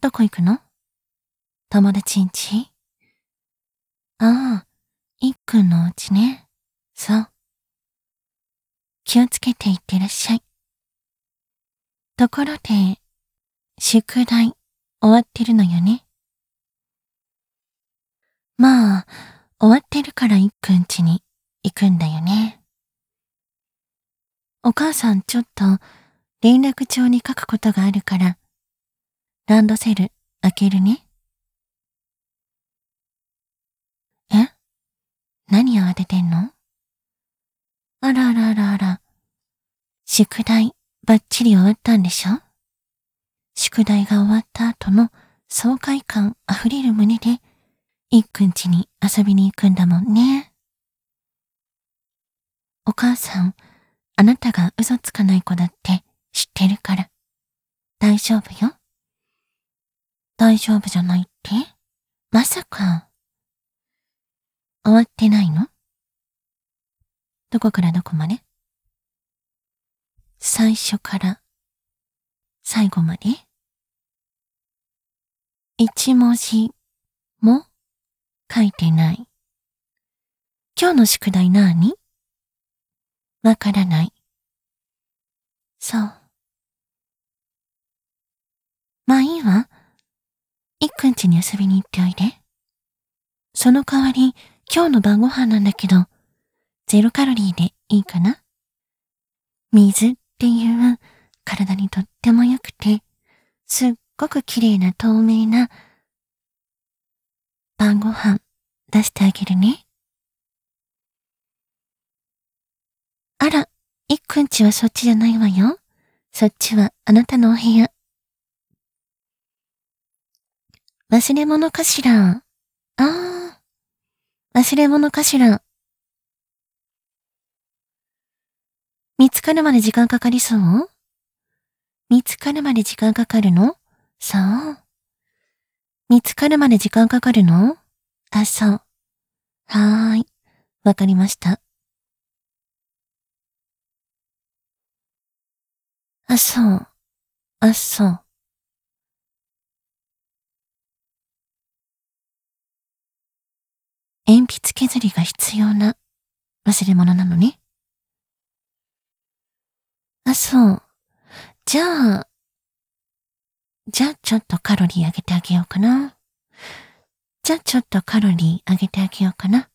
どこ行くの？友達ん家？ああ、いっくんのお家ね。そう。気をつけて行ってらっしゃい。ところで、宿題終わってるのよね。まあ、終わってるからいっくん家に行くんだよね。お母さんちょっと連絡帳に書くことがあるから、ランドセル開けるね。え？何慌ててんの？あらあらあらあら。宿題バッチリ終わったんでしょ？宿題が終わった後の爽快感あふれる胸で、いっくん家に遊びに行くんだもんね。お母さん、あなたが嘘つかない子だって知ってるから。大丈夫よ。大丈夫じゃないって？まさか。終わってないの？どこからどこまで？最初から最後まで？一文字も書いてない。今日の宿題なーに？わからない。そう。まあいいわ。いっくん家に遊びに行っておいで。その代わり、今日の晩ご飯なんだけど、0カロリーでいいかな？水っていう体にとっても良くて、すっごく綺麗な透明な晩ご飯出してあげるね。あら、いっくん家はそっちじゃないわよ。そっちはあなたのお部屋。忘れ物かしら？忘れ物かしら？見つかるまで時間かかりそう？見つかるまで時間かかるの？そう。見つかるまで時間かかるの？あ、そう。はーい。わかりました。あ、そう。あ、そう。鉛筆削りが必要な忘れ物なのね。あ、そう。じゃあちょっとカロリー上げてあげようかな。じゃあちょっとカロリー上げてあげようかな。